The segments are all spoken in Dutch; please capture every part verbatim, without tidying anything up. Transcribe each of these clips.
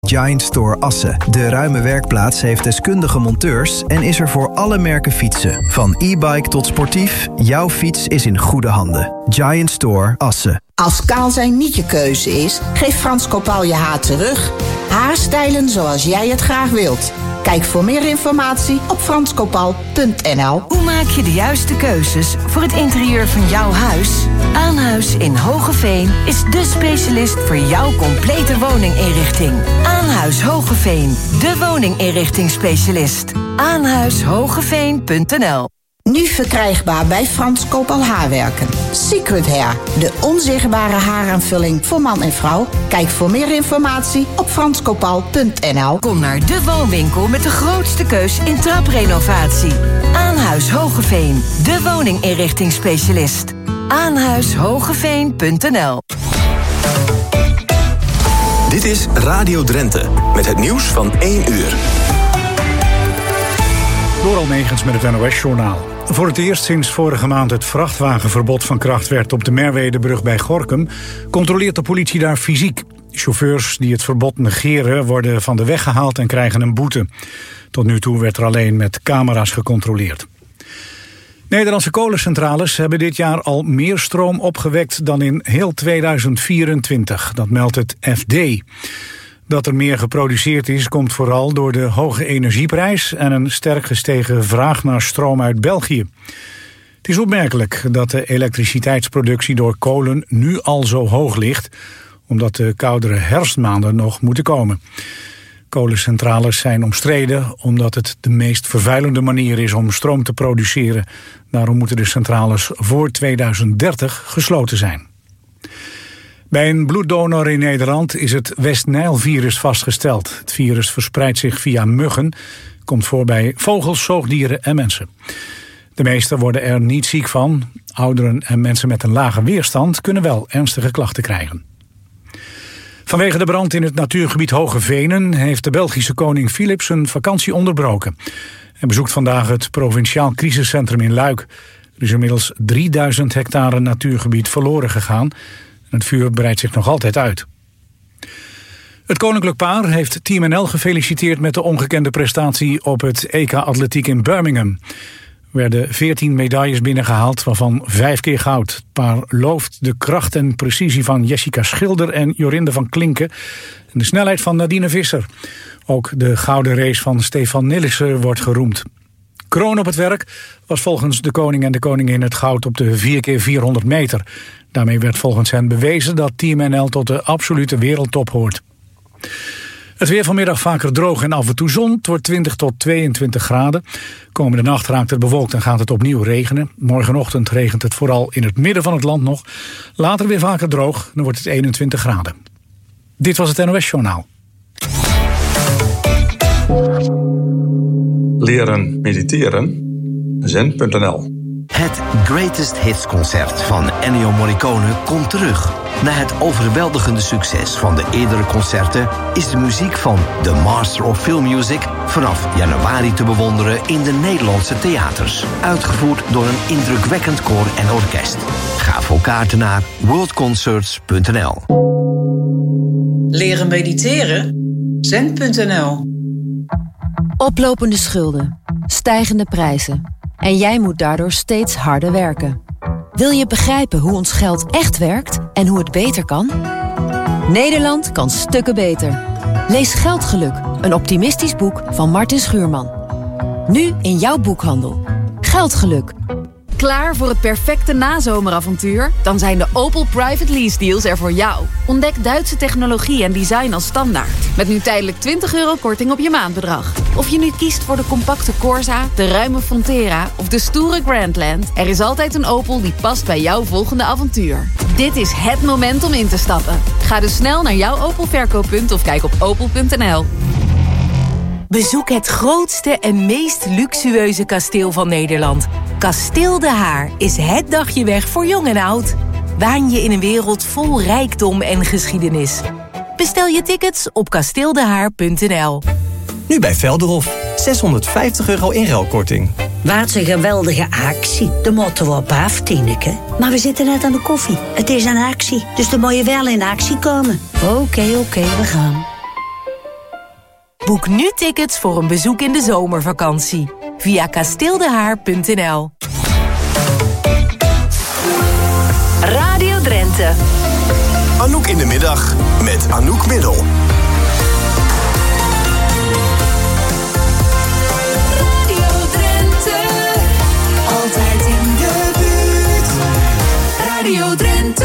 Giant Store Assen. De ruime werkplaats heeft deskundige monteurs en is er voor alle merken fietsen. Van e-bike tot sportief, jouw fiets is in goede handen. Giant Store Assen. Als kaal zijn niet je keuze is, geef Frans Kopaal je haar terug. Haarstijlen zoals jij het graag wilt. Kijk voor meer informatie op frans kopaal punt n l. Hoe maak je de juiste keuzes voor het interieur van jouw huis? Aanhuis in Hoogeveen is de specialist voor jouw complete woninginrichting. Aanhuis Hoogeveen, de woninginrichtingsspecialist. aanhuis hogeveen punt n l. Nu verkrijgbaar bij Frans Kopaal Haarwerken. Secret Hair, de onzichtbare haaraanvulling voor man en vrouw. Kijk voor meer informatie op frans kopaal punt n l. Kom naar de woonwinkel met de grootste keus in traprenovatie. Aanhuis Hoogeveen, de woninginrichtingsspecialist. aanhuis hogeveen punt n l. Dit is Radio Drenthe, met het nieuws van één uur. Door Almegens met het N O S-journaal. Voor het eerst sinds vorige maand het vrachtwagenverbod van kracht werd op de Merwedebrug bij Gorinchem, controleert de politie daar fysiek. Chauffeurs die het verbod negeren worden van de weg gehaald en krijgen een boete. Tot nu toe werd er alleen met camera's gecontroleerd. Nederlandse kolencentrales hebben dit jaar al meer stroom opgewekt dan in heel tweeduizend vierentwintig. Dat meldt het F D. Dat er meer geproduceerd is, komt vooral door de hoge energieprijs en een sterk gestegen vraag naar stroom uit België. Het is opmerkelijk dat de elektriciteitsproductie door kolen nu al zo hoog ligt, omdat de koudere herfstmaanden nog moeten komen. Kolencentrales zijn omstreden omdat het de meest vervuilende manier is om stroom te produceren. Daarom moeten de centrales voor tweeduizend dertig gesloten zijn. Bij een bloeddonor in Nederland is het West-Nijl-virus vastgesteld. Het virus verspreidt zich via muggen, komt voor bij vogels, zoogdieren en mensen. De meesten worden er niet ziek van. Ouderen en mensen met een lage weerstand kunnen wel ernstige klachten krijgen. Vanwege de brand in het natuurgebied Hoge Venen heeft de Belgische koning Philips een vakantie onderbroken. Hij bezoekt vandaag het provinciaal crisiscentrum in Luik. Er is inmiddels drieduizend hectare natuurgebied verloren gegaan. Het vuur breidt zich nog altijd uit. Het koninklijk paar heeft Team N L gefeliciteerd met de ongekende prestatie op het E K Atletiek in Birmingham. Er werden veertien medailles binnengehaald, waarvan vijf keer goud. Het paar looft de kracht en precisie van Jessica Schilder en Jorinde van Klinken en de snelheid van Nadine Visser. Ook de gouden race van Stefan Nillissen wordt geroemd. Kroon op het werk was volgens de koning en de koningin het goud op de vier keer vierhonderd meter. Daarmee werd volgens hen bewezen dat Team N L tot de absolute wereldtop hoort. Het weer vanmiddag vaker droog en af en toe zon. Het wordt twintig tot tweeëntwintig graden. Komende nacht raakt het bewolkt en gaat het opnieuw regenen. Morgenochtend regent het vooral in het midden van het land nog. Later weer vaker droog, dan wordt het eenentwintig graden. Dit was het N O S-journaal. Leren mediteren. zen punt n l. Het Greatest Hits concert van Ennio Morricone komt terug. Na het overweldigende succes van de eerdere concerten is de muziek van The Master of Film Music vanaf januari te bewonderen in de Nederlandse theaters. Uitgevoerd door een indrukwekkend koor en orkest. Ga voor kaarten naar world concerts punt n l. Leren mediteren? zen punt n l. Oplopende schulden, stijgende prijzen. En jij moet daardoor steeds harder werken. Wil je begrijpen hoe ons geld echt werkt en hoe het beter kan? Nederland kan stukken beter. Lees Geldgeluk, een optimistisch boek van Martin Schuurman. Nu in jouw boekhandel. Geldgeluk. Klaar voor het perfecte nazomeravontuur? Dan zijn de Opel Private Lease Deals er voor jou. Ontdek Duitse technologie en design als standaard. Met nu tijdelijk twintig euro korting op je maandbedrag. Of je nu kiest voor de compacte Corsa, de ruime Frontera of de stoere Grandland, er is altijd een Opel die past bij jouw volgende avontuur. Dit is het moment om in te stappen. Ga dus snel naar jouw Opel verkooppunt of kijk op opel punt n l. Bezoek het grootste en meest luxueuze kasteel van Nederland. Kasteel De Haar is het dagje weg voor jong en oud. Waan je in een wereld vol rijkdom en geschiedenis. Bestel je tickets op kasteel de haar punt n l. Nu bij Velderhof. zeshonderdvijftig euro inruilkorting. Wat een geweldige actie. De moeten we op af, Tineke. Maar we zitten net aan de koffie. Het is een actie, dus dan moet je wel in actie komen. Oké, okay, oké, okay, we gaan. Boek nu tickets voor een bezoek in de zomervakantie. Via kasteeldehaar punt n l. Radio Drenthe. Anouk in de middag met Anouk Middel. Radio Drenthe. Altijd in de buurt. Radio Drenthe.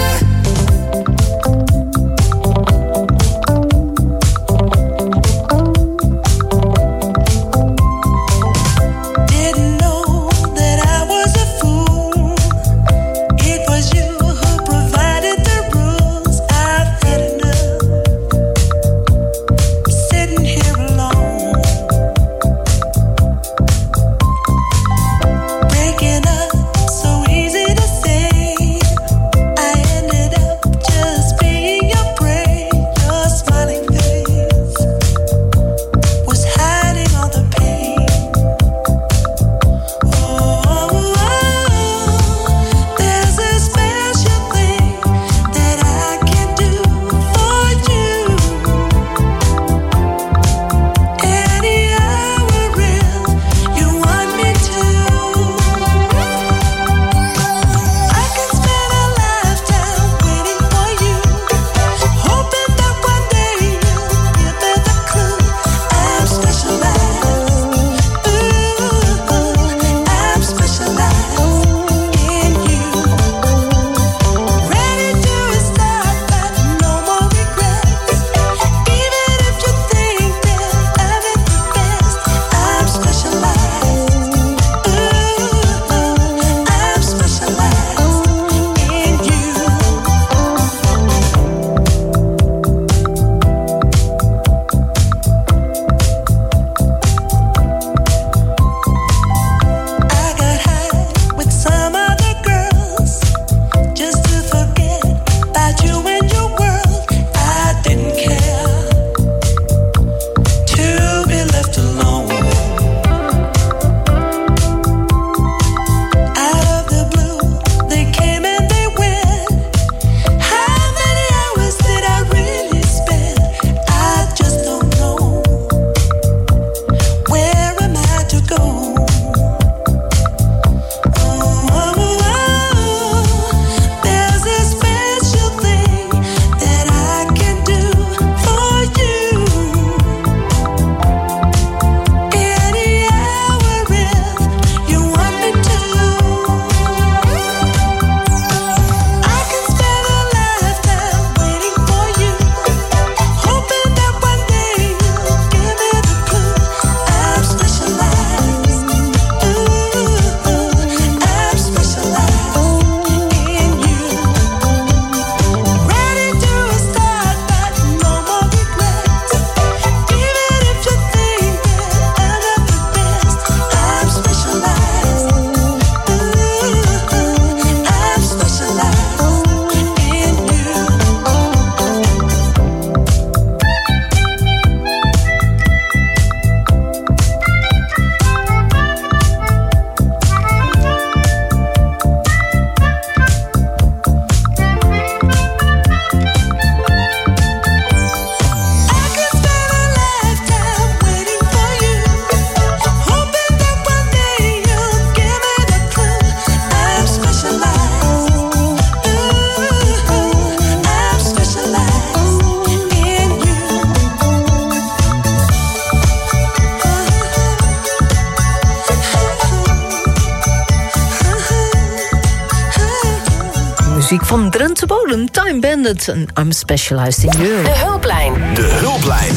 muziek van Drenthe Bodem, Time Bandits en I'm Specialized in You. De hulplijn. De hulplijn.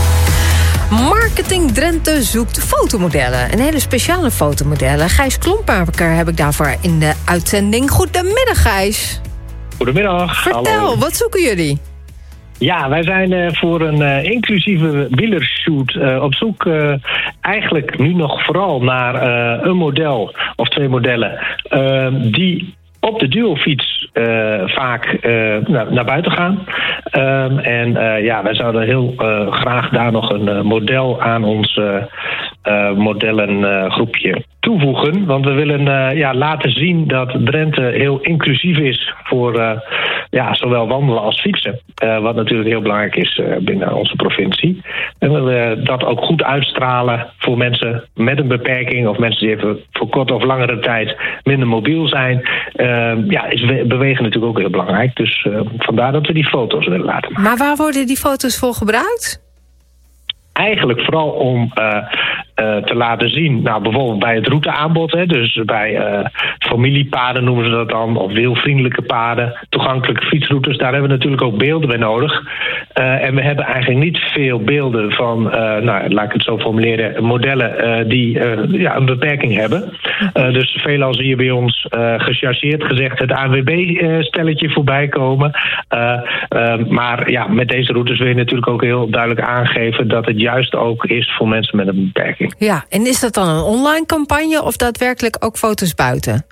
Marketing Drenthe zoekt fotomodellen. Een hele speciale fotomodellen. Gijs Klompaker heb ik daarvoor in de uitzending. Goedemiddag, Gijs. Goedemiddag. Vertel, hallo. Wat zoeken jullie? Ja, wij zijn uh, voor een uh, inclusieve wielershoot uh, op zoek uh, eigenlijk nu nog vooral naar uh, een model of twee modellen uh, die op de duofiets uh, vaak uh, naar, naar buiten gaan. Um, en uh, ja, wij zouden heel uh, graag daar nog een uh, model aan ons uh, uh, modellengroepje uh, toevoegen. Want we willen uh, ja, laten zien dat Drenthe heel inclusief is voor uh, ja, zowel wandelen als fietsen. Uh, wat natuurlijk heel belangrijk is uh, binnen onze provincie. En we willen dat ook goed uitstralen voor mensen met een beperking of mensen die even voor korte of langere tijd minder mobiel zijn. Uh, ja, is bewegen natuurlijk ook heel belangrijk. Dus uh, vandaar dat we die foto's willen laten maken. Maar waar worden die foto's voor gebruikt? Eigenlijk vooral om uh, uh, te laten zien, nou bijvoorbeeld bij het routeaanbod, hè, dus bij uh, familiepaden noemen ze dat dan, of wielvriendelijke paden, toegankelijke fietsroutes, daar hebben we natuurlijk ook beelden bij nodig. Uh, en we hebben eigenlijk niet veel beelden van, uh, nou laat ik het zo formuleren, modellen uh, die uh, ja, een beperking hebben. Uh, dus veelal zie je bij ons uh, gechargeerd gezegd het A N W B-stelletje voorbij komen. Uh, uh, maar ja, met deze routes wil je natuurlijk ook heel duidelijk aangeven dat het juist ook is voor mensen met een beperking. Ja, en is dat dan een online campagne of daadwerkelijk ook foto's buiten?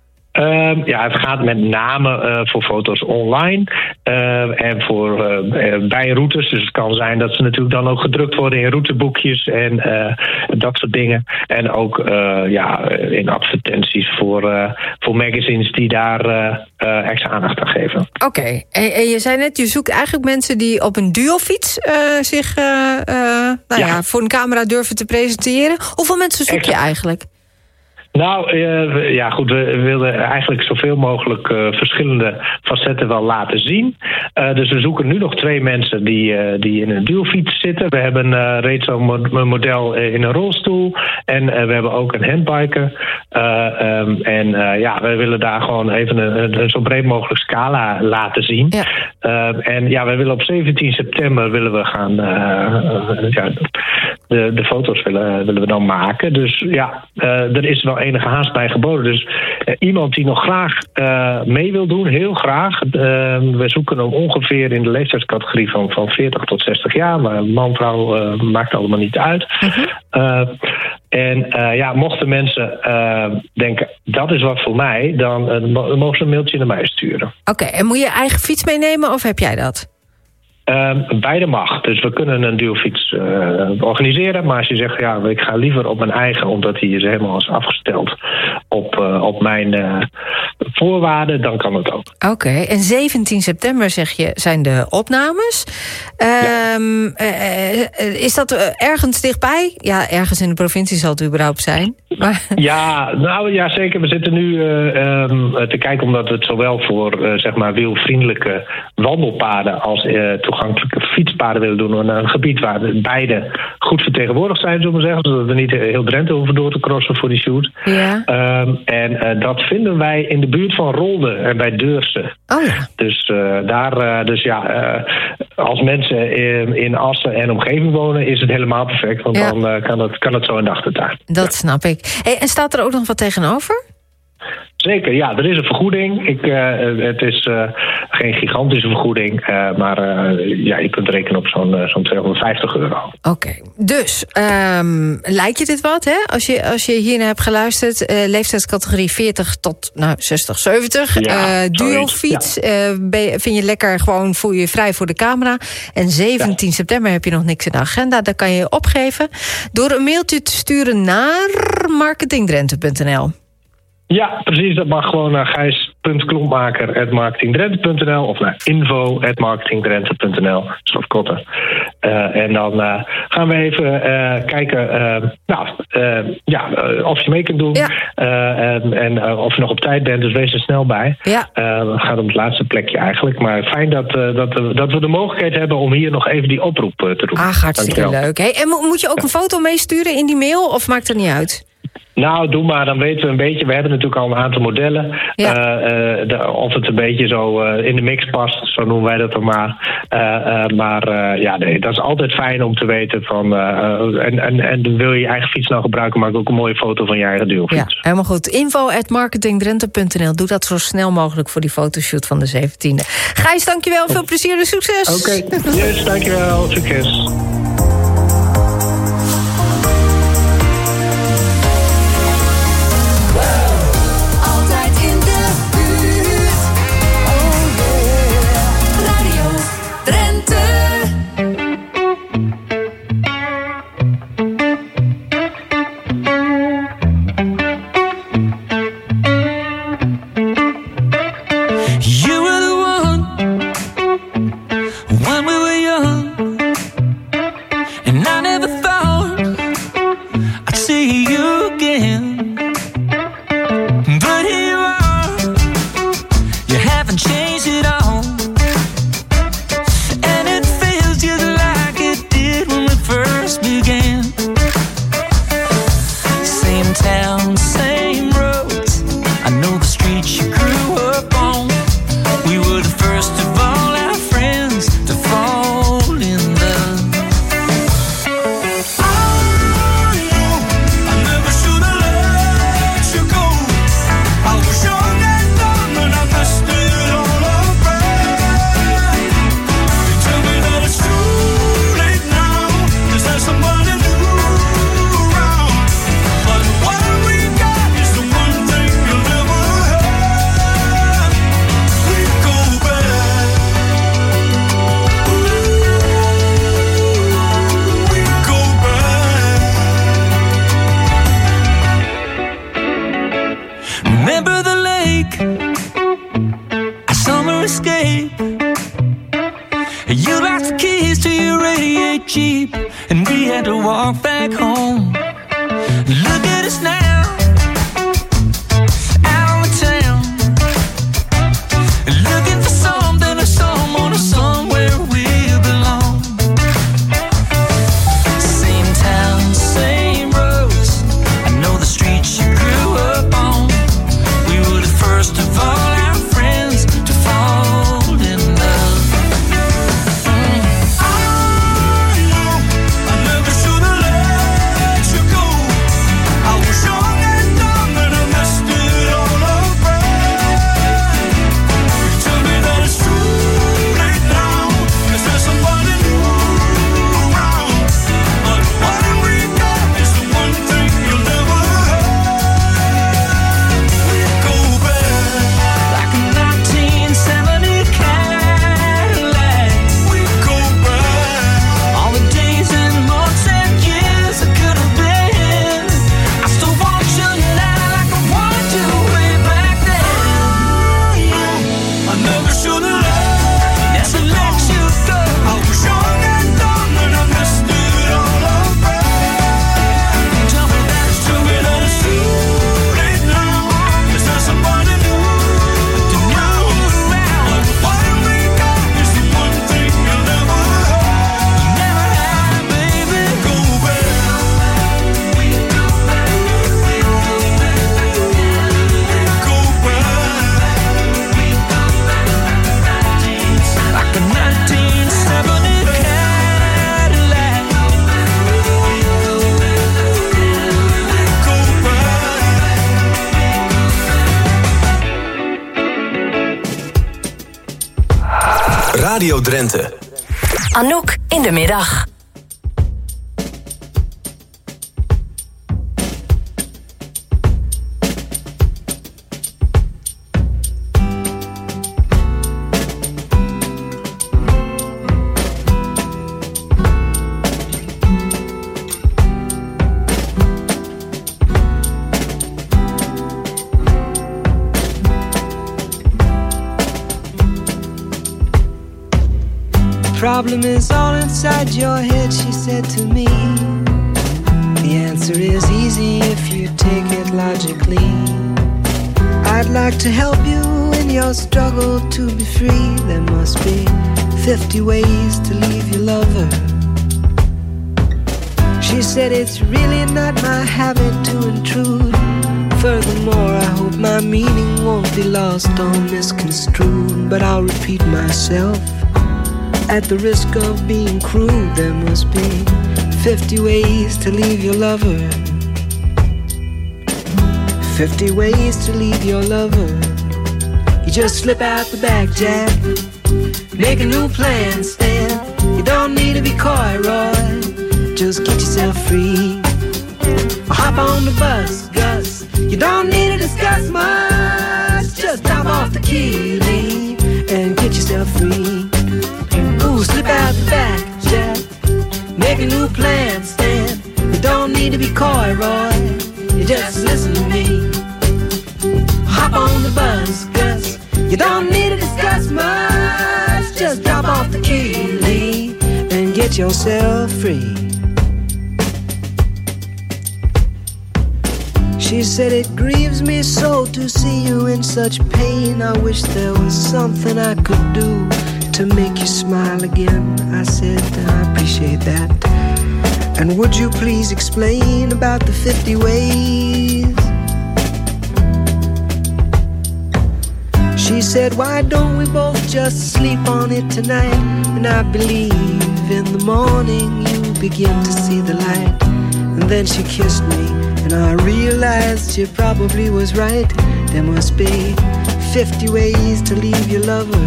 Uh, ja, het gaat met name uh, voor foto's online uh, en voor uh, bijroutes. Dus het kan zijn dat ze natuurlijk dan ook gedrukt worden in routeboekjes en uh, dat soort dingen. En ook uh, ja, in advertenties voor, uh, voor magazines die daar uh, uh, extra aandacht aan geven. Oké, okay. en, en je zei net, je zoekt eigenlijk mensen die op een duofiets uh, zich uh, uh, nou ja. Ja, voor een camera durven te presenteren. Hoeveel mensen zoek je eigenlijk? Nou, uh, ja goed, we wilden eigenlijk zoveel mogelijk uh, verschillende facetten wel laten zien. Uh, dus we zoeken nu nog twee mensen die, uh, die in een dualfiets zitten. We hebben uh, reeds zo'n model in een rolstoel. En uh, we hebben ook een handbiker. Uh, um, en uh, ja, we willen daar gewoon even een, een zo breed mogelijk scala laten zien. Ja. Uh, en ja, we willen op zeventien september willen we gaan uh, uh, ja, de, de foto's willen, willen we dan maken. Dus ja, uh, er is wel enige haast bij geboden. Dus uh, iemand die nog graag uh, mee wil doen, heel graag. Uh, we zoeken hem ongeveer in de leeftijdscategorie van, van veertig tot zestig jaar. Maar man, vrouw uh, maakt allemaal niet uit. Uh-huh. Uh, en uh, ja, mochten mensen uh, denken, dat is wat voor mij, dan uh, mogen ze een mailtje naar mij sturen. Oké, okay, en moet je eigen fiets meenemen of heb jij dat? Uh, beide mag. Dus we kunnen een dualfiets uh, organiseren. Maar als je zegt, ja, ik ga liever op mijn eigen, omdat die is helemaal is afgesteld op, uh, op mijn uh, voorwaarden, dan kan het ook. Oké, okay. En zeventien september zeg je, zijn de opnames. Um, ja. uh, is dat ergens dichtbij? Ja, ergens in de provincie zal het überhaupt zijn. Maar... Ja, nou ja, zeker. We zitten nu uh, um, te kijken, omdat we het zowel voor uh, zeg maar wielvriendelijke wandelpaden als uh, toegankelijke fietspaden willen doen. Naar een gebied waar beide goed vertegenwoordigd zijn, zullen we zeggen. Zodat we niet heel Drenthe hoeven door te crossen voor die shoot. Ja. Um, en uh, dat vinden wij in de buurt van Rolde en bij Deurse. Oh ja. Dus uh, daar, uh, dus ja, uh, als mensen in, in Assen en omgeving wonen, is het helemaal perfect. Want ja. dan uh, kan, het, kan het zo in de achtertuin. Dat ja. snap ik. Hey, en staat er ook nog wat tegenover? Zeker, ja, er is een vergoeding. Ik, uh, het is uh, geen gigantische vergoeding, uh, maar uh, ja, je kunt rekenen op zo'n, uh, zo'n tweehonderdvijftig euro. Oké, okay. Dus um, lijkt je dit wat, hè? Als je, als je hiernaar hebt geluisterd, uh, leeftijdscategorie veertig tot nou, zestig, zeventig. Ja, uh, dualfiets, ja. uh, ben je, vind je lekker gewoon, voel je vrij voor de camera. En zeventien ja. september heb je nog niks in de agenda, daar kan je je opgeven door een mailtje te sturen naar marketingdrenthe punt n l. Ja, precies. Dat mag gewoon naar gijs punt klompmaker apenstaartje marketingdrenthe punt n l of naar info apenstaartje marketingdrenthe punt n l. Dat is wat korter. Uh, en dan uh, gaan we even uh, kijken uh, nou, uh, ja, uh, of je mee kunt doen. Ja. Uh, en en uh, of je nog op tijd bent, dus wees er snel bij. Ja. Uh, het gaat om het laatste plekje eigenlijk. Maar fijn dat, uh, dat, uh, dat we de mogelijkheid hebben om hier nog even die oproep uh, te doen. Ah, hartstikke leuk. Hey, en mo- moet je ook een foto meesturen in die mail of maakt het niet uit? Nou, doe maar, dan weten we een beetje. We hebben natuurlijk al een aantal modellen. Ja. Uh, uh, de, of het een beetje zo uh, in de mix past, zo noemen wij dat dan maar. Uh, uh, maar uh, ja, nee, dat is altijd fijn om te weten van. Uh, en, en, en wil je je eigen fiets nou gebruiken, maak ook een mooie foto van je eigen dualfiets. Ja, helemaal goed. info apenstaartje marketingdrenthe punt n l. Doe dat zo snel mogelijk voor die fotoshoot van de zeventiende. Gijs, dankjewel. Veel plezier en succes. Oké, okay. Yes, dankjewel. Succes. it cheap, and we had to walk back home. Look at us now, out of town, looking for something or someone or somewhere we belong. Same town, same roads, I know the streets you grew up on. We were the first of all our friends to fall in love. Mm. I know I never should have let you go. I was young and dumb and I messed it all up. You tell me that it's too late now. Is there somebody new around? But what we got is the one thing you'll never have. We go back like a nineteen seventy Cadillac. We go back all the days and months and years that could have been. I still want you now like I wanted you way back then. I never should have let, never let you go. I was young and dumb and I messed it all up. You tell me that it's too late, that it's too late now. Is there somebody new around? But what we got is the one thing you'll never have. Never have, baby. Go back. We go back. We go back. Go back. We go back. Like a nineteen seventy Cadillac. Go back. Radio Drenthe. Anouk in de middag. The problem is all inside your head, she said to me. The answer is easy if you take it logically. I'd like to help you in your struggle to be free. There must be fifty ways to leave your lover. She said it's really not my habit to intrude. Furthermore, I hope my meaning won't be lost or misconstrued. But I'll repeat myself at the risk of being crude. There must be fifty ways to leave your lover. Fifty ways to leave your lover. You just slip out the back, Jack. Make a new plan, Stan. You don't need to be coy, Roy. Just get yourself free. Or hop on the bus, Gus. You don't need to discuss much. Just drop off the key, Lee, and get yourself free. Ooh, slip out the back, Jack. Make a new plan, Stan. You don't need to be coy, Roy. You just listen to me. Hop on the bus, Gus. You don't need to discuss much. Just drop off the key, Lee, and get yourself free. She said it grieves me so to see you in such pain. I wish there was something I could do to make you smile again. I said I appreciate that. And would you please explain about the fifty ways? She said, why don't we both just sleep on it tonight? And I believe in the morning you begin to see the light. And then she kissed me, and I realized she probably was right. There must be fifty ways to leave your lover.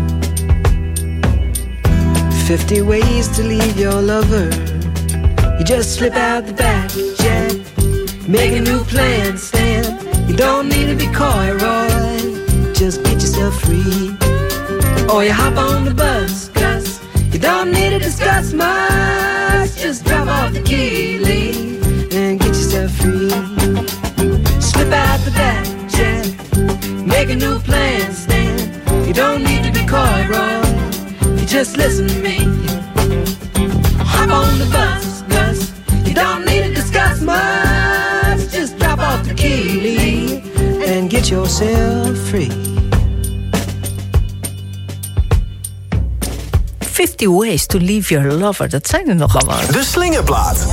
Fifty ways to leave your lover. You just slip out the back, Jack. Make a new plan, Stan. You don't need to be coy, Roy. Just get yourself free. Or you hop on the bus, Gus. You don't need to discuss much. Just drop off the key, Lee, and get yourself free. Slip out the back, Jack. Make a new plan, Stan. You don't need to be coy, Roy. You just listen to me. Hop on the bus, bus. You don't need to discuss much. Just drop off the key and get yourself free. fifty ways to leave your lover. Dat zijn er nogal wat. De slingerplaat.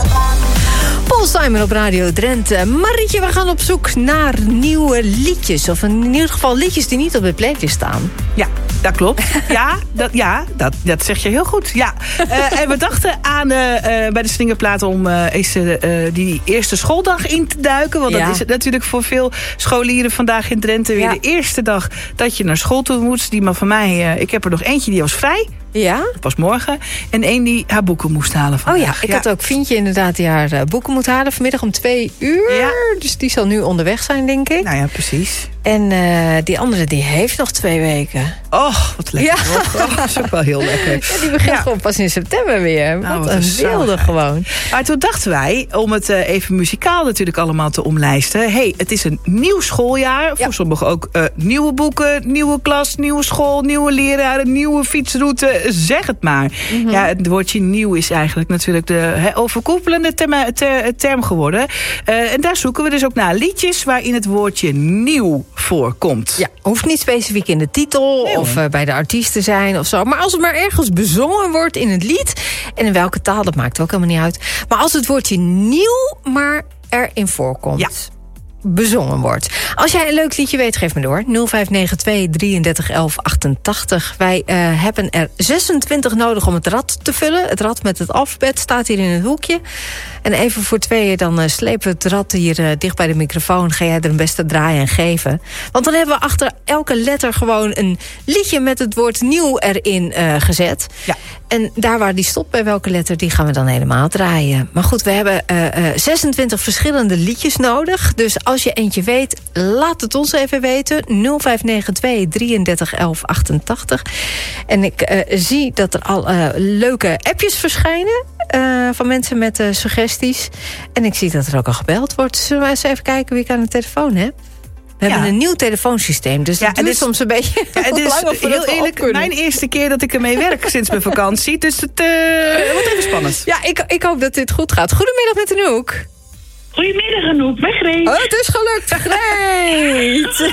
Paul Simon op Radio Drenthe. Marietje, we gaan op zoek naar nieuwe liedjes. Of in ieder geval liedjes die niet op de playlist staan. Ja, dat klopt. Ja, dat, ja dat, dat zeg je heel goed. Ja. Uh, en we dachten aan uh, uh, bij de slingerplaat om uh, eens uh, die eerste schooldag in te duiken. Want ja. dat is het natuurlijk voor veel scholieren vandaag in Drenthe weer ja. de eerste dag dat je naar school toe moet. Die maar van mij, uh, ik heb er nog eentje die was vrij. Ja? Pas morgen. En één die haar boeken moest halen vandaag. Oh ja, ik ja. had ook Fientje inderdaad die haar uh, boeken moet halen. Vanmiddag om twee uur. Ja. Dus die zal nu onderweg zijn, denk ik. Nou ja, precies. En uh, die andere die heeft nog twee weken. Oh, wat lekker. Ja. Oh, dat is ook wel heel lekker. Ja, die begint ja. gewoon pas in september weer. Nou, wat, wat een beelden gewoon. Maar toen dachten wij, om het uh, even muzikaal natuurlijk allemaal te omlijsten. Hey, het is een nieuw schooljaar. Ja. Voor sommigen ook uh, nieuwe boeken, nieuwe klas, nieuwe school, nieuwe leraren, nieuwe fietsroute. Zeg het maar. Mm-hmm. Ja, het woordje nieuw is eigenlijk natuurlijk de he, overkoepelende term, ter, term geworden. Uh, en daar zoeken we dus ook naar liedjes waarin het woordje nieuw voorkomt. Ja, hoeft niet specifiek in de titel nee, of uh, bij de artiest te zijn of zo. Maar als het maar ergens bezongen wordt in het lied, en in welke taal, dat maakt ook helemaal niet uit. Maar als het woordje nieuw maar erin voorkomt. Ja. Bezongen wordt. Als jij een leuk liedje weet, geef me door. nul vijf negen twee, drieëndertig, elf, achtentachtig. Wij uh, hebben er zesentwintig nodig om het rad te vullen. Het rad met het alfabet staat hier in het hoekje. En even voor tweeën, dan uh, slepen we het rad hier uh, dicht bij de microfoon. Ga jij er een beste draaien en geven. Want dan hebben we achter elke letter gewoon een liedje met het woord nieuw erin uh, gezet. Ja. En daar waar die stopt bij welke letter, die gaan we dan helemaal draaien. Maar goed, we hebben uh, uh, zesentwintig verschillende liedjes nodig. Dus als je eentje weet, laat het ons even weten. nul vijf negen twee, drieëndertig, elf, achtentachtig. En ik uh, zie dat er al uh, leuke appjes verschijnen. Uh, van mensen met uh, suggesties. En ik zie dat er ook al gebeld wordt. Zullen we eens even kijken wie ik aan de telefoon heb? We ja. hebben een nieuw telefoonsysteem, dus ja, dat is soms een beetje ja, het is heel eerlijk mijn eerste keer dat ik ermee werk sinds mijn vakantie. Dus het uh, wordt even spannend. Ja, ik, ik hoop dat dit goed gaat. Goedemiddag met Anouk. Goedemiddag Anouk, met Greet. Oh, het is gelukt, Greet.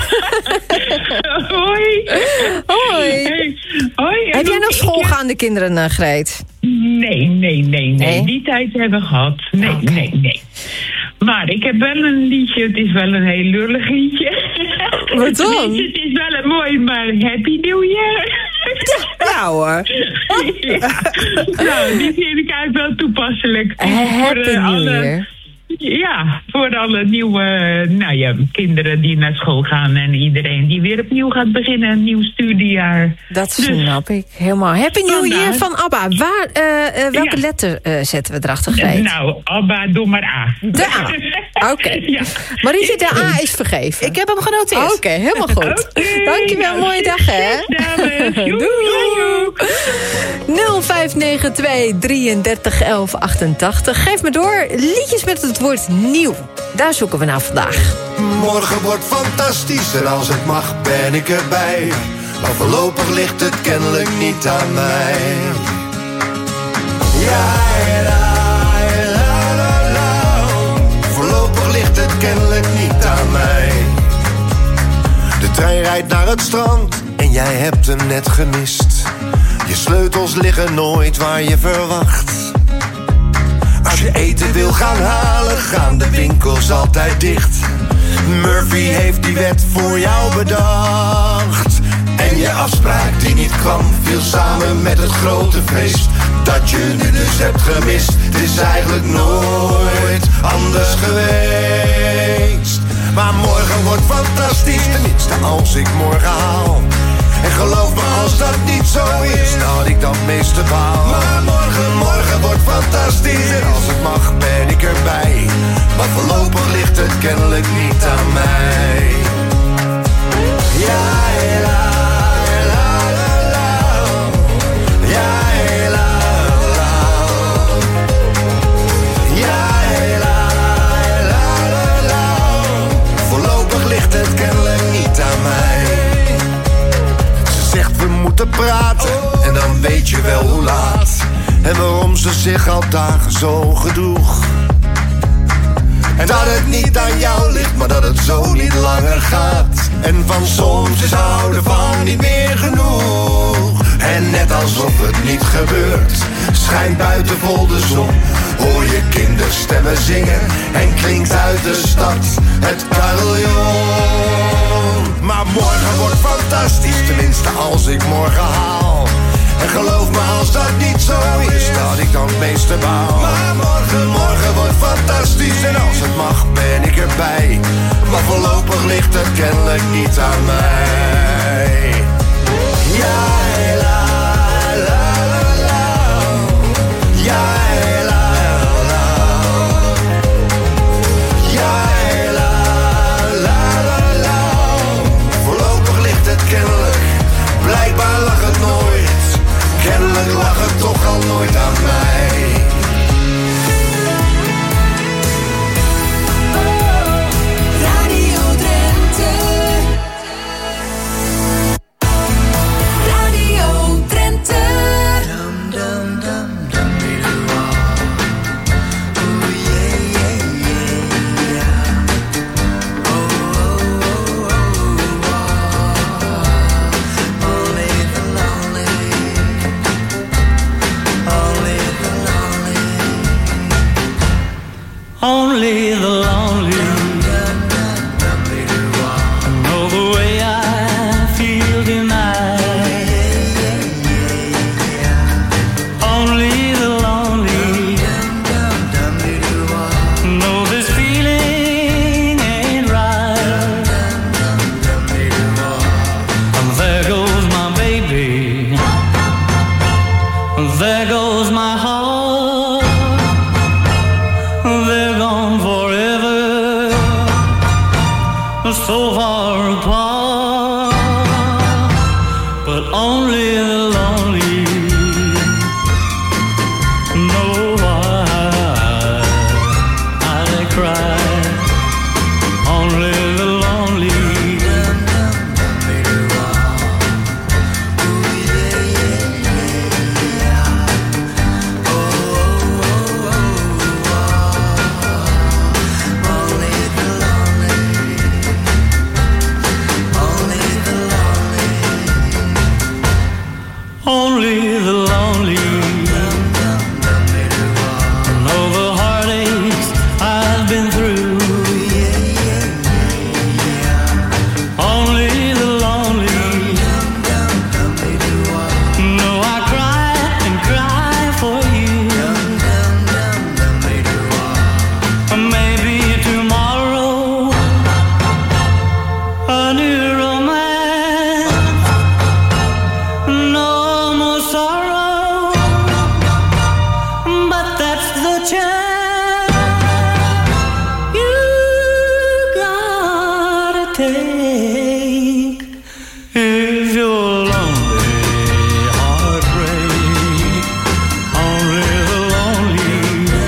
Hoi. Hoi. Hey. Hoi. Heb jij nog schoolgaande kinderen, uh, Greet? Nee, nee, nee, nee. Die tijd hebben we gehad. Nee, okay. nee, nee. Maar ik heb wel een liedje, het is wel een heel lullig liedje. Wat dan? Het is wel een mooi, maar Happy New Year. Ja hoor. Ja. Nou, die vind ik eigenlijk wel toepasselijk. Happy voor, uh, New alle, Year. Ja, voor alle nieuwe nou ja, kinderen die naar school gaan en iedereen die weer opnieuw gaat beginnen, een nieuw studiejaar. Dat snap dus, ik helemaal. Happy New Year van ABBA. Waar, uh, uh, welke ja. letter uh, zetten we erachter, Greet? Nou, ABBA, doe maar A. De A. Oké. Okay. Ja. Marietje, de A is vergeven. Ik heb hem genoteerd. Oké, okay, helemaal goed. Okay. Dankjewel, nou, mooie dag hè. Doei. nul vijf negen twee, drieëndertig, elf, achtentachtig. Geef me door liedjes met het woord nieuw. Daar zoeken we naar vandaag. Morgen wordt fantastisch en als het mag ben ik erbij. Maar voorlopig ligt het kennelijk niet aan mij. Ja, la, la, la, la. Voorlopig ligt het kennelijk niet aan mij. De trein rijdt naar het strand en jij hebt hem net gemist. Je sleutels liggen nooit waar je verwacht. Als je eten wil gaan halen, gaan de winkels altijd dicht. Murphy heeft die wet voor jou bedacht. En je afspraak die niet kwam, viel samen met het grote feest dat je nu dus hebt gemist. Het is eigenlijk nooit anders geweest. Maar morgen wordt fantastisch, tenminste als ik morgen haal. En geloof me, als dat niet zo is, dan had ik dan meeste baal. Maar morgen, morgen wordt fantastisch. En als het mag, ben ik erbij. Maar voorlopig ligt het kennelijk niet aan mij. Ja, la, la, la, la. Ja, la, la. Ja, la, la, la, la. Voorlopig ligt het kennelijk niet aan mij. Zegt we moeten praten en dan weet je wel hoe laat. en waarom ze zich al dagen zo gedroeg. En dat het niet aan jou ligt, maar dat het zo niet langer gaat. En van soms is houden van niet meer genoeg. En net alsof het niet gebeurt, schijnt buiten vol de zon. Hoor je kinderstemmen zingen en klinkt uit de stad het carillon. Maar morgen wordt fantastisch, tenminste als ik morgen haal. En geloof me als dat niet zo is, dat ik dan het meeste baal. Maar morgen, morgen wordt fantastisch en als het mag ben ik erbij. Maar voorlopig ligt het kennelijk niet aan mij. Ja, la, la, la, la. Ja, la, la. Ja, la, la, la, la. Voorlopig ligt het kennelijk, blijkbaar lag het nooit. Kennelijk lag het toch al nooit aan mij. Radio Drenthe. Radio Drenthe. Dum dum dum dum dum. Oh yeah yeah yeah yeah. Oh oh oh oh. Only the lonely. Only the lonely know the way I feel tonight. Only the lonely know this feeling ain't right. And there goes my baby, there goes my heart. They're gone forever, so far apart. But only the lonely know why I cry. Only the lonely. Only the lonely know the heartaches I've been through. Only the lonely know I cry and cry for you. Maybe tomorrow a new romance. No more sorrow, but that's the chance you gotta take if you're lonely, heartbreak. Only the lonely.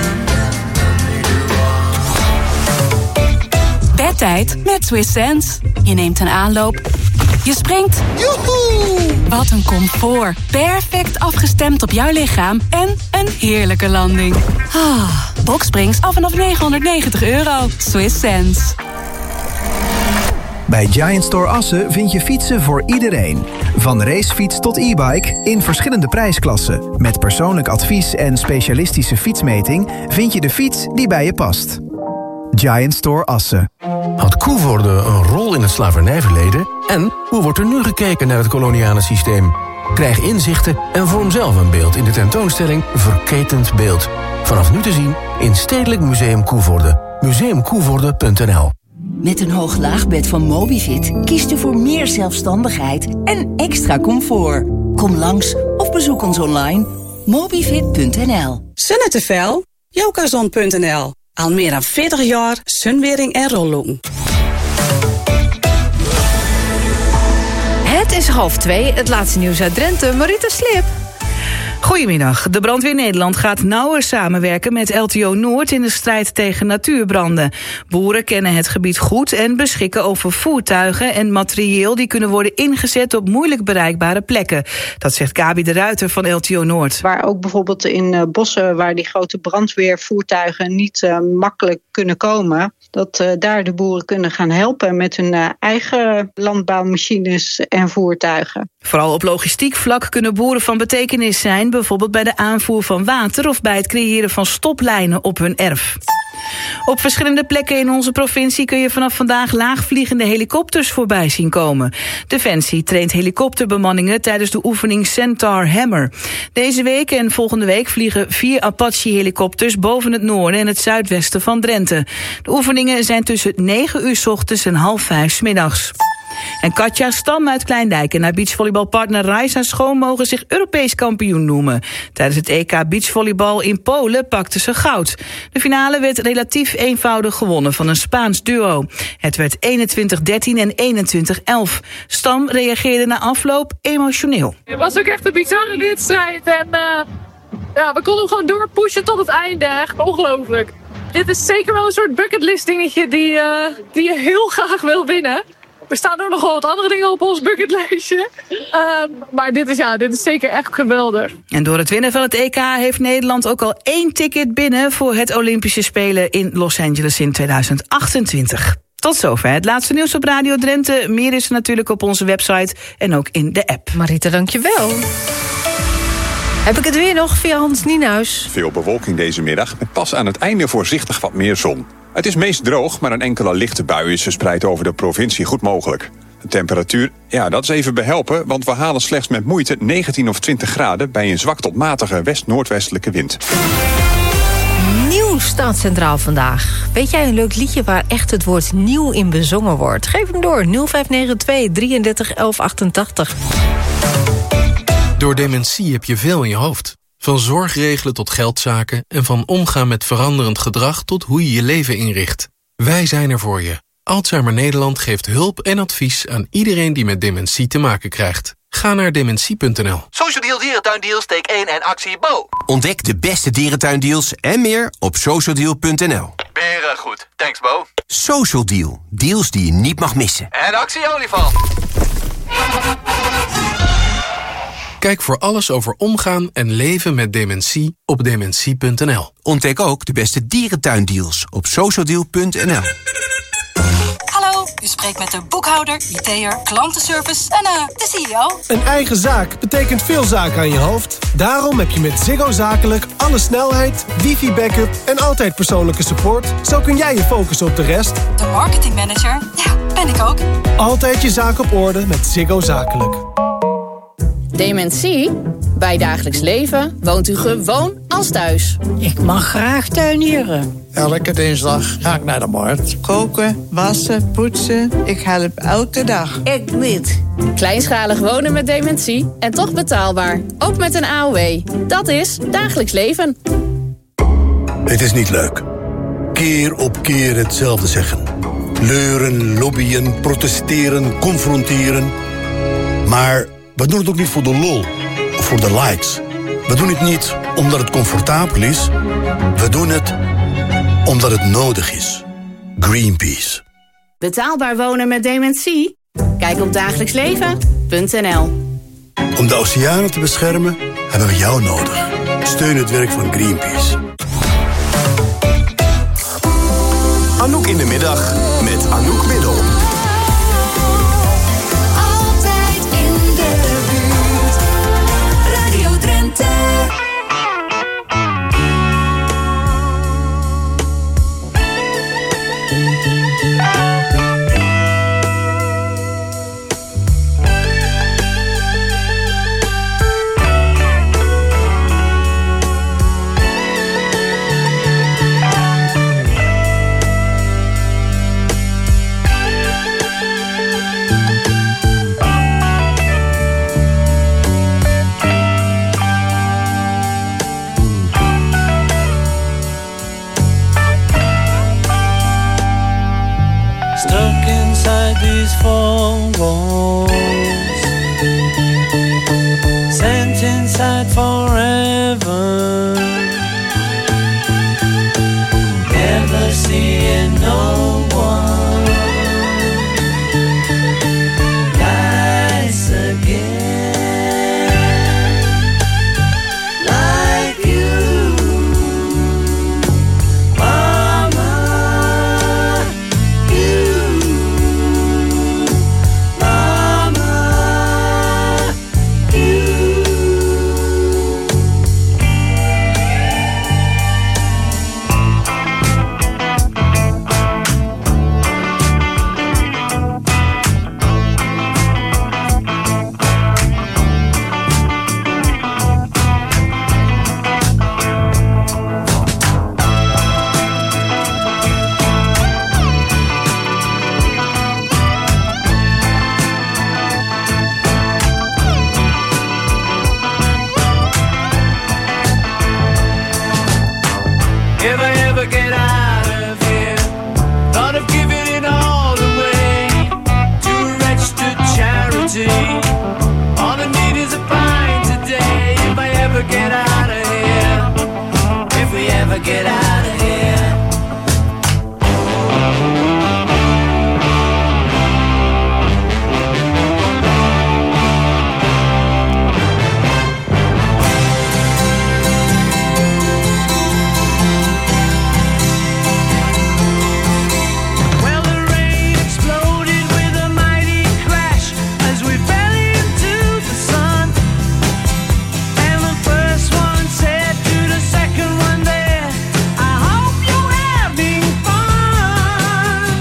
Bedtijd met Swiss Sense. Je neemt een aanloop, je springt. Joehoe! Wat een comfort. Perfect afgestemd op jouw lichaam en een heerlijke landing. Ah, Boxsprings af vanaf negenhonderdnegentig euro. Swiss Sense. Bij Giant Store Assen vind je fietsen voor iedereen. Van racefiets tot e-bike in verschillende prijsklassen. Met persoonlijk advies en specialistische fietsmeting vind je de fiets die bij je past. Giant Store Assen. Had Koevoorde een rol in het slavernijverleden? En hoe wordt er nu gekeken naar het koloniale systeem? Krijg inzichten en vorm zelf een beeld in de tentoonstelling Verketend Beeld. Vanaf nu te zien in Stedelijk Museum Koevoorde. museum koevoorde punt n l. Met een hoog-laagbed van Mobivit kiest u voor meer zelfstandigheid en extra comfort. Kom langs of bezoek ons online. mobivit punt n l. Zonnetevel, Jokazon punt n l. Al meer dan veertig jaar zonwering en rolloen. Het is half twee, het laatste nieuws uit Drenthe. Marita Slip. Goedemiddag. De Brandweer Nederland gaat nauwer samenwerken met L T O Noord in de strijd tegen natuurbranden. Boeren kennen het gebied goed en beschikken over voertuigen en materieel die kunnen worden ingezet op moeilijk bereikbare plekken. Dat zegt Gabi de Ruiter van L T O Noord. Waar ook bijvoorbeeld in uh, bossen waar die grote brandweervoertuigen niet uh, makkelijk kunnen komen, dat uh, daar de boeren kunnen gaan helpen met hun uh, eigen landbouwmachines en voertuigen. Vooral op logistiek vlak kunnen boeren van betekenis zijn, bijvoorbeeld bij de aanvoer van water of bij het creëren van stoplijnen op hun erf. Op verschillende plekken in onze provincie kun je vanaf vandaag laagvliegende helikopters voorbij zien komen. Defensie traint helikopterbemanningen tijdens de oefening Centaur Hammer. Deze week en volgende week vliegen vier Apache-helikopters boven het noorden en het zuidwesten van Drenthe. De oefeningen zijn tussen negen uur 's ochtends en half vijf 's middags. En Katja Stam uit Kleindijk en haar beachvolleybalpartner Raisa Schoon mogen zich Europees kampioen noemen. Tijdens het E K beachvolleybal in Polen pakte ze goud. De finale werd relatief eenvoudig gewonnen van een Spaans duo. Het werd eenentwintig dertien en eenentwintig elf. Stam reageerde na afloop emotioneel. Het was ook echt een bizarre wedstrijd en uh, ja, we konden gewoon doorpushen tot het einde. Echt ongelooflijk. Dit is zeker wel een soort bucketlist dingetje die, uh, die je heel graag wil winnen. Er staan ook nog wel wat andere dingen op ons bucketlijstje. Um, maar dit is, ja, dit is zeker echt geweldig. En door het winnen van het E K heeft Nederland ook al één ticket binnen voor het Olympische Spelen in Los Angeles in tweeduizend achtentwintig. Tot zover het laatste nieuws op Radio Drenthe. Meer is er natuurlijk op onze website en ook in de app. Marita, dankjewel. Heb ik het weer nog via Hans Nienhuis. Veel bewolking deze middag, met pas aan het einde voorzichtig wat meer zon. Het is meest droog, maar een enkele lichte bui is verspreid over de provincie goed mogelijk. De temperatuur, ja, dat is even behelpen, want we halen slechts met moeite negentien of twintig graden bij een zwak tot matige west-noordwestelijke wind. Nieuw staat centraal vandaag. Weet jij een leuk liedje waar echt het woord nieuw in bezongen wordt? Geef hem door, nul vijf negen twee, drieëndertig elf achtentachtig. Door dementie heb je veel in je hoofd. Van zorg regelen tot geldzaken en van omgaan met veranderend gedrag tot hoe je je leven inricht. Wij zijn er voor je. Alzheimer Nederland geeft hulp en advies aan iedereen die met dementie te maken krijgt. Ga naar dementie punt n l. Social Deal Dierentuindeals, steek één en actie Bo. Ontdek de beste dierentuindeals en meer op socialdeal punt n l. Beren goed, thanks Bo. Social Deal, deals die je niet mag missen. En actie olifant. Kijk voor alles over omgaan en leven met dementie op dementie punt n l. Ontdek ook de beste dierentuindeals op socialdeal punt n l. Hallo, u spreekt met de boekhouder, I T'er, klantenservice en uh, de C E O. Een eigen zaak betekent veel zaken aan je hoofd. Daarom heb je met Ziggo Zakelijk alle snelheid, wifi-backup en altijd persoonlijke support. Zo kun jij je focussen op de rest. De marketingmanager, ja, ben ik ook. Altijd je zaak op orde met Ziggo Zakelijk. Dementie? Bij dagelijks leven woont u gewoon als thuis. Ik mag graag tuinieren. Elke dinsdag ga ik naar de markt. Koken, wassen, poetsen. Ik help elke dag. Ik niet. Kleinschalig wonen met dementie en toch betaalbaar. Ook met een A O W. Dat is dagelijks leven. Het is niet leuk. Keer op keer hetzelfde zeggen. Leuren, lobbyen, protesteren, confronteren. Maar we doen het ook niet voor de lol of voor de likes. We doen het niet omdat het comfortabel is. We doen het omdat het nodig is. Greenpeace. Betaalbaar wonen met dementie? Kijk op dagelijksleven punt n l. Om de oceanen te beschermen hebben we jou nodig. Steun het werk van Greenpeace. Anouk in de middag met Anouk Middel. These four walls, sent inside forever. no one nice again like you, Mama. You, Mama. You. If I ever get out of here, thought of giving it all away to a registered charity. All I need is a pint today. If I ever get out of here, if we ever get out of here. Well, the rain exploded with a mighty crash as we fell into the sun. And the first one said to the second one there, I hope you're having fun.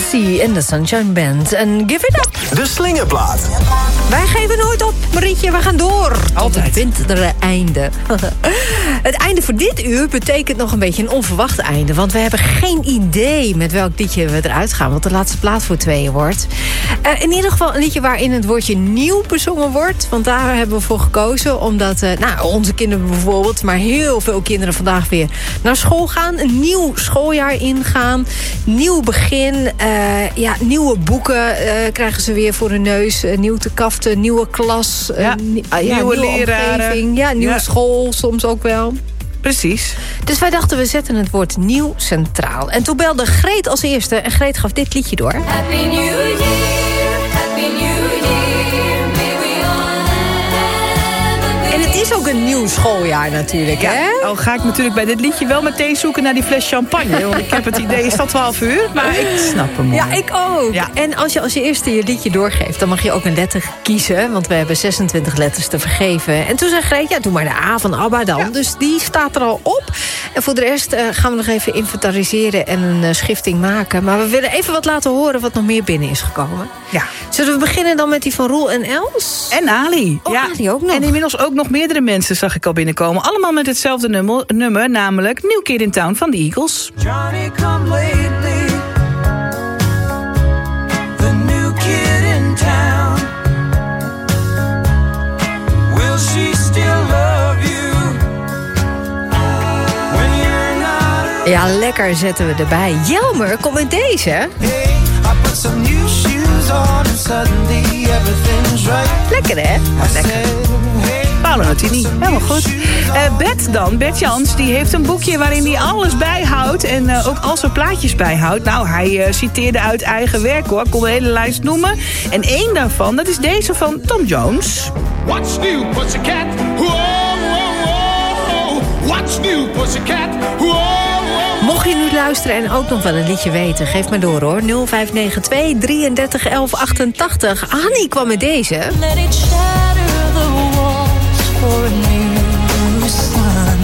Casey en de Sunshine Band. En Give It Up. De slingerplaat. Wij geven nooit op, Marietje. We gaan door. Altijd. Tot het wintere einde. Het einde voor dit uur betekent nog een beetje een onverwacht einde. Want we hebben geen idee met welk liedje we eruit gaan. Wat de laatste plaat voor tweeën wordt. Uh, in ieder geval een liedje waarin het woordje nieuw bezongen wordt. Want daar hebben we voor gekozen. Omdat uh, nou, onze kinderen bijvoorbeeld, maar heel veel kinderen vandaag weer naar school gaan. Een nieuw schooljaar ingaan. Nieuw begin. Uh, ja, nieuwe boeken uh, krijgen ze weer voor hun neus. Uh, nieuw te kaften, nieuwe klas. Uh, ja, nie- uh, ja, nieuwe, nieuwe leraren. omgeving. Ja, nieuwe Ja. school soms ook wel. Precies. Dus wij dachten, we zetten het woord nieuw centraal. En toen belde Greet als eerste. En Greet gaf dit liedje door. Happy New Year, Happy New Year, may we all have a En het is ook een nieuw schooljaar natuurlijk, Ja, hè? al ga ik natuurlijk bij dit liedje wel meteen zoeken naar die fles champagne. Want ik heb het idee, is dat twaalf uur? Maar ik snap hem. Ja, ik ook. Ja. En als je als je eerste je liedje doorgeeft, dan mag je ook een letter kiezen. Want we hebben zesentwintig letters te vergeven. En toen zei Greet, ja, doe maar de A van ABBA dan. Ja. Dus die staat er al op. En voor de rest uh, gaan we nog even inventariseren en een uh, schifting maken. Maar we willen even wat laten horen wat nog meer binnen is gekomen. Ja. Zullen we beginnen dan met die van Roel en Els? En Ali. Oh, ja. Ali ook nog. En inmiddels ook nog meerdere mensen zag ik al binnenkomen. Allemaal met hetzelfde nummer, nummer namelijk New Kid in Town van de Eagles. Johnny come lately, the new kid in town. Will she still love you when you're not Ja, lekker zetten we erbij. Jelmer, kom met deze. Hey, I put some new shoes on and suddenly everything's right. Lekker, hè? Lekker. Paolo Nutini, helemaal goed. Uh, Bert dan, Bert Jans, die heeft een boekje waarin hij alles bijhoudt. En uh, ook al zijn plaatjes bijhoudt. Nou, hij uh, citeerde uit eigen werk hoor. Ik kon de hele lijst noemen. En één daarvan, dat is deze van Tom Jones. What's new, pussycat? Whoa, whoa, whoa. What's new, pussycat? Whoa, whoa. Mocht je nu luisteren en ook nog wel een liedje weten, geef maar door hoor. nul vijf negen twee, drieëndertig, elf achtentachtig. Annie kwam met deze. Let it shatter the walls for a new sun.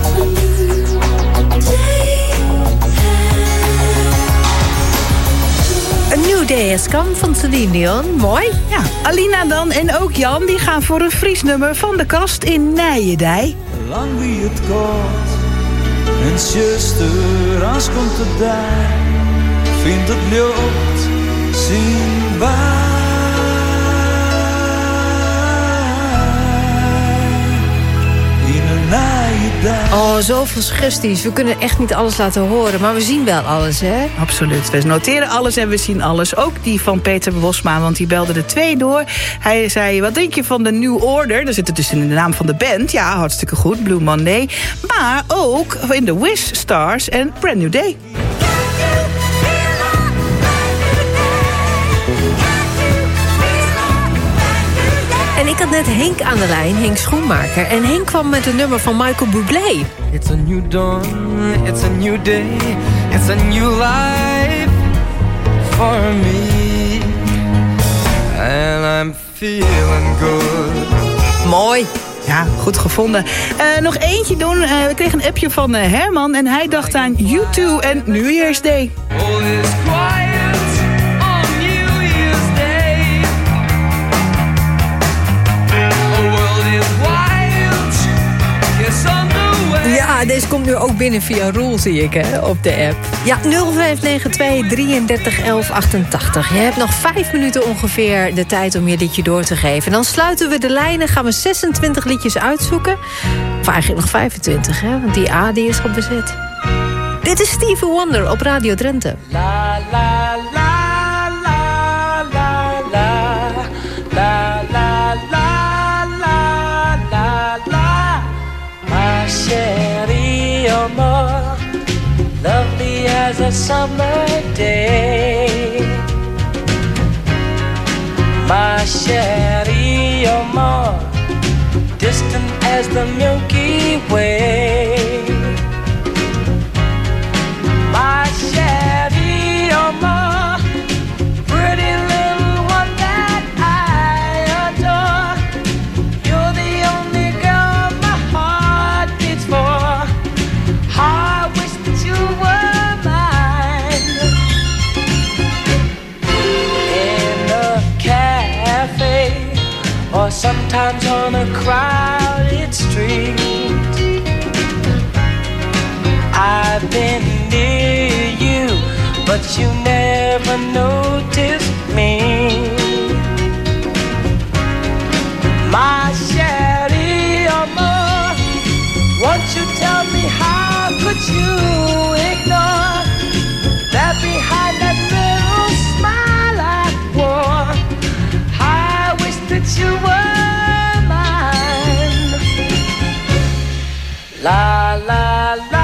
A New Day Has Come van Celine Dion. Mooi. Ja, Alina dan en ook Jan, die gaan voor een Fries nummer van de kast in Nijendij. Lang wie het gaat, en zuster, als komt het daar, vindt het lucht zien waar. In een Nijendij. Oh, zoveel suggesties. We kunnen echt niet alles laten horen, maar we zien wel alles, hè? Absoluut. We noteren alles en we zien alles. Ook die van Peter Bosma, want die belde er twee door. Hij zei, wat denk je van de New Order? Daar zit het dus in de naam van de band. Ja, hartstikke goed, Blue Monday. Maar ook in The Wish Stars en Brand New Day. En ik had net Henk aan de lijn, Henk Schoenmaker. En Henk kwam met een nummer van Michael Bublé. It's a new dawn, it's a new day, it's a new life for me. And I'm feeling good. Mooi. Ja, goed gevonden. Uh, nog eentje doen. Uh, we kregen een appje van uh, Herman en hij dacht aan U twee en New Year's Day. All is quiet on New Year's Day. The world is wild, it's on the way. Ja, deze komt nu ook binnen via Roel, zie ik, hè, op de app. Ja, nul vijf negen twee, drieëndertig, elf achtentachtig. Je hebt nog vijf minuten ongeveer de tijd om je liedje door te geven. Dan sluiten we de lijnen, gaan we zesentwintig liedjes uitzoeken. Of eigenlijk nog vijfentwintig, hè, want die A die is al bezet. Dit is Stevie Wonder op Radio Drenthe. La la la la la la la la la la la la. My chérie, you're more lovely as a summer day. My chérie, you're more distant as the Milky Way. My chérie, you're more pretty little one that I adore. You're the only girl my heart beats for. I wish that you were mine. or sometimes on a crowded street. I've been near you, but you never noticed me. My Sherry Amor, won't you tell me how could you ignore that behind that little smile I wore? I wish that you were mine. La la la.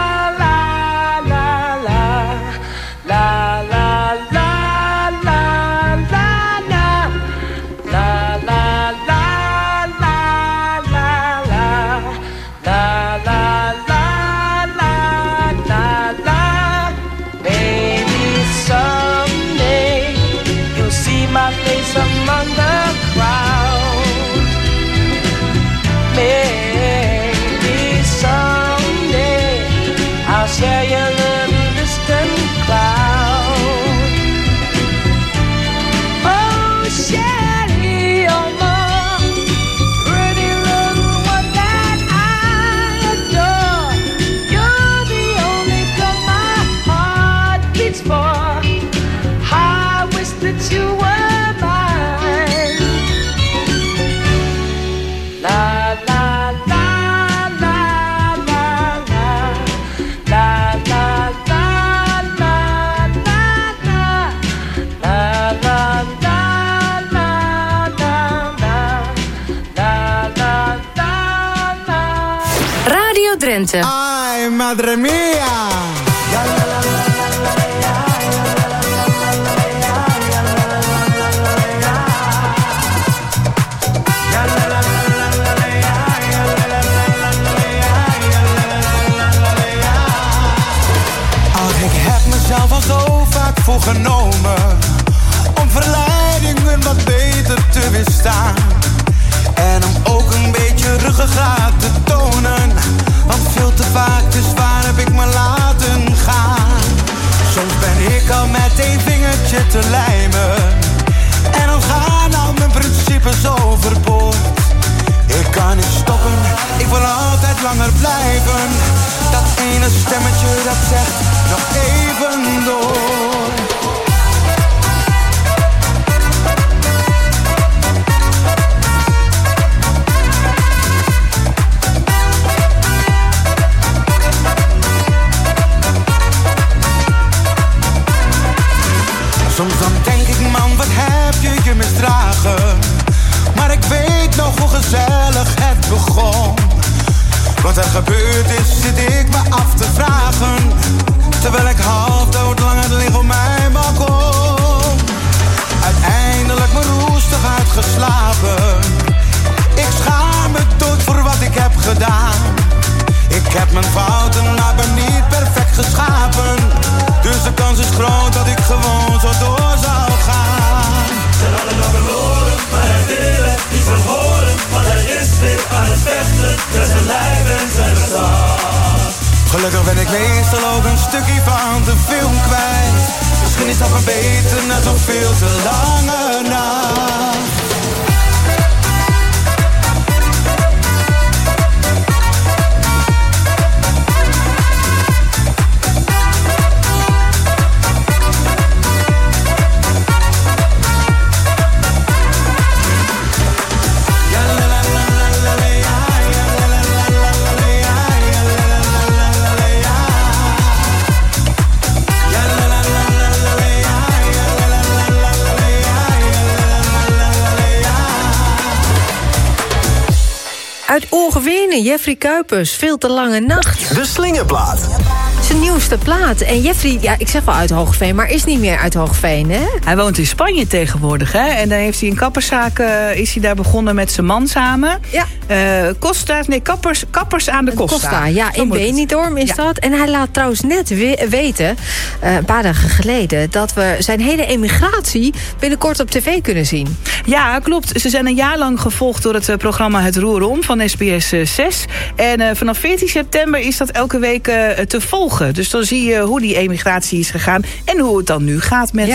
Among the crowd, maybe someday I'll share your little distant cloud. Oh, Sherry, oh, more pretty little one that I adore. You're the only girl my heart beats for. I wish that you were. Drenthe. Ay, madre mia! Ach, ik heb mezelf al zo vaak voorgenomen om verleidingen wat beter te weerstaan. En om ook een beetje ruggengraat te tonen. Want veel te vaak, dus waar heb ik me laten gaan? Soms ben ik al met één vingertje te lijmen. En dan gaan al mijn principes overboord. Ik kan niet stoppen, ik wil altijd langer blijven. Dat ene stemmetje dat zegt, nog even door. Soms dan denk ik, man, wat heb je je misdragen? Maar ik weet nog hoe gezellig het begon. Wat er gebeurd is, zit ik me af te vragen. Terwijl ik half dood lang het lig op mijn balkon. Uiteindelijk me roestig uitgeslapen. Ik schaam me dood voor wat ik heb gedaan. Ik heb mijn fouten, maar ben niet perfect geschapen. Dus de kans is groot dat ik gewoon zo door zal gaan. Zijn allemaal verloren, maar hij wil het niet verhoren. Want hij is weer aan het vechten, met zijn lijf en zijn verstand. Gelukkig ben ik meestal ook een stukje van de film kwijt. Misschien is dat maar beter na zo'n veel te lange nacht. Uit Oorgeweene, Jeffrey Kuipers, Veel te lange nacht. De Slingerplaat. Zijn nieuwste plaat. En Jeffrey, ja, ik zeg wel uit Hoogeveen, maar is niet meer uit Hoogeveen, hè? Hij woont in Spanje tegenwoordig, hè? En dan heeft hij een kapperszaak, uh, is hij daar begonnen met zijn man samen. Ja. Uh, Costa, nee, kappers, kappers aan de Costa. Costa, ja, in Benidorm is ja. dat. En hij laat trouwens net we- weten, uh, een paar dagen geleden, dat we zijn hele emigratie binnenkort op tv kunnen zien. Ja, klopt. Ze zijn een jaar lang gevolgd door het uh, programma Het Roer Om van S B S zes. En uh, vanaf veertien september is dat elke week uh, te volgen. Dus dan zie je hoe die emigratie is gegaan en hoe het dan nu gaat met ja. ze.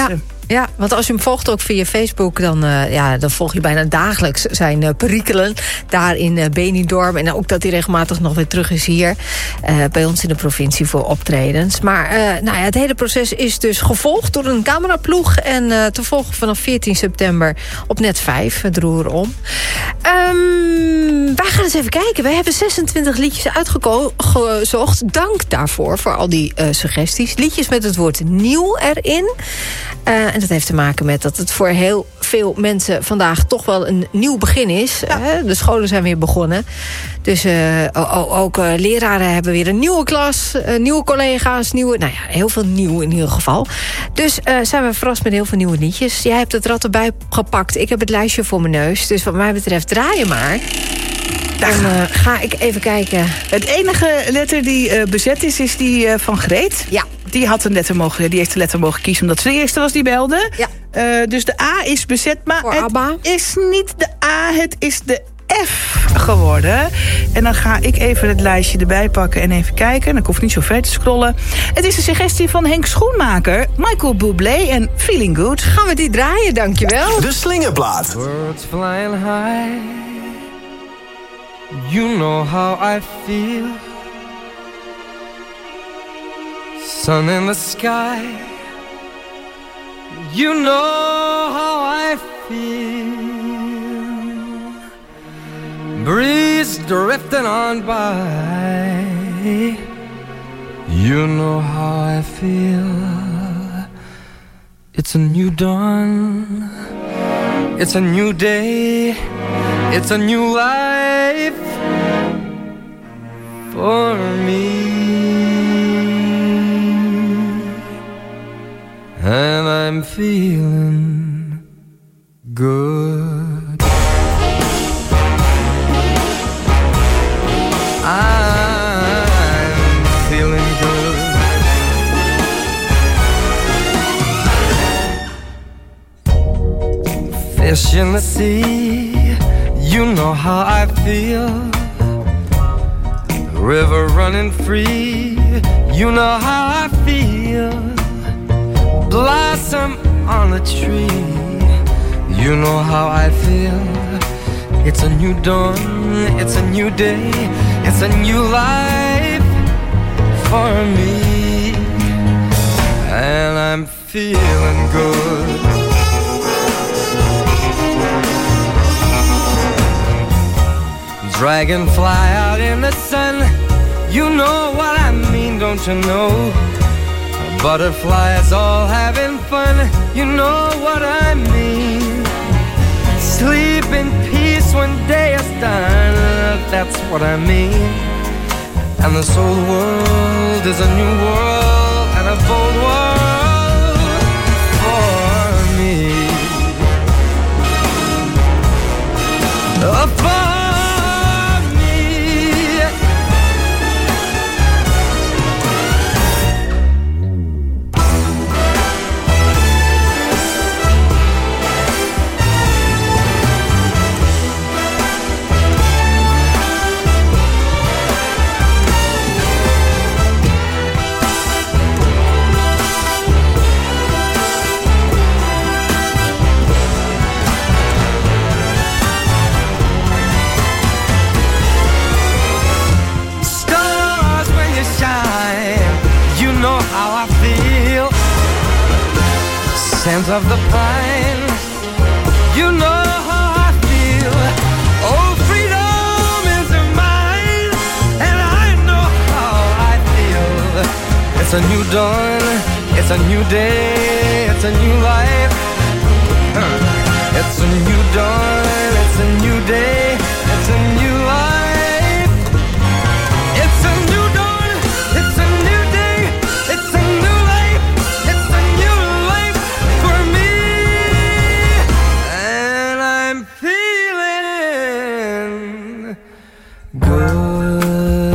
Ja, want als je hem volgt ook via Facebook, dan, uh, ja, dan volg je bijna dagelijks zijn uh, perikelen daar in uh, Benidorm. En ook dat hij regelmatig nog weer terug is hier uh, bij ons in de provincie voor optredens. Maar uh, nou ja, het hele proces is dus gevolgd door een cameraploeg en uh, te volgen vanaf veertien september op Net vijf, het roer om. Um, wij gaan eens even kijken. We hebben zesentwintig liedjes uitgezocht. Dank daarvoor, voor al die uh, suggesties. Liedjes met het woord nieuw erin. Uh, en dat heeft te maken met dat het voor heel veel mensen vandaag toch wel een nieuw begin is. Ja. Uh, de scholen zijn weer begonnen. Dus uh, ook uh, leraren hebben weer een nieuwe klas, uh, nieuwe collega's, nieuwe, nou ja, heel veel nieuw in ieder geval. Dus uh, zijn we verrast met heel veel nieuwe liedjes. Jij hebt het rad erbij gepakt. Ik heb het lijstje voor mijn neus. Dus wat mij betreft, draai je maar. Dan uh, ga ik even kijken. Het enige letter die uh, bezet is, is die uh, van Greet. Ja. Die, had een letter mogen, die heeft de letter mogen kiezen, omdat ze de eerste was die belde. Ja. Uh, dus de A is bezet, maar voor het Abba. Is niet de A, het is de F geworden. En dan ga ik even het lijstje erbij pakken en even kijken. Ik hoef niet zo ver te scrollen. Het is een suggestie van Henk Schoenmaker, Michael Bublé en Feeling Good. Gaan we die draaien, dankjewel. De Slingerplaat. Birds flying high. You know how I feel. Sun in the sky. You know how I feel. Breeze drifting on by. You know how I feel. It's a new dawn. It's a new day. It's a new life for me. And I'm feeling good. I'm feeling good. Fish in the sea, you know how I feel. River running free, you know how I feel. Blossom on a tree, you know how I feel. It's a new dawn, it's a new day, it's a new life for me. And I'm feeling good. Dragonfly out in the sun, you know what I mean, don't you know? Butterflies all having fun, you know what I mean. Sleep in peace when day is done, that's what I mean. And this whole world is a new world and a bold world for me. Oh, for me. Scent of the pine, you know how I feel. Oh, freedom is mine, and I know how I feel. It's a new dawn, it's a new day, it's a new life. It's a new dawn, it's a new day, it's a new life. It's a new dawn, it's a new day, it's a new life. It's a new life for me, and I'm feeling good.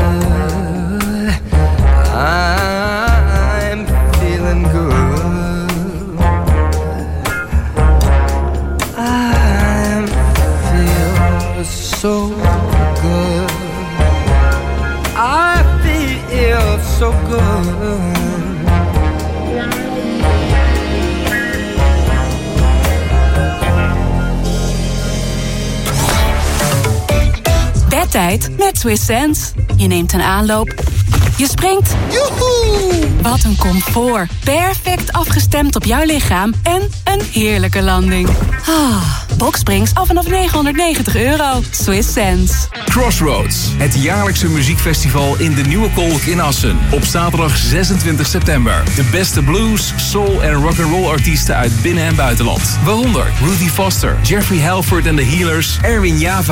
I'm feeling good. I feel so good. I feel so good. tijd met Swiss Sense. Je neemt een aanloop. Je springt. Joehoe! Wat een comfort. Perfect afgestemd op jouw lichaam en een heerlijke landing. Ah, Boxsprings al vanaf negenhonderdnegentig euro. Swiss Sense. Crossroads, het jaarlijkse muziekfestival in de Nieuwe Kolk in Assen. Op zaterdag zesentwintig september. De beste blues, soul en rock'n'roll artiesten uit binnen- en buitenland. Waaronder Rudy Foster, Jeffrey Halford en The Healers, Erwin Java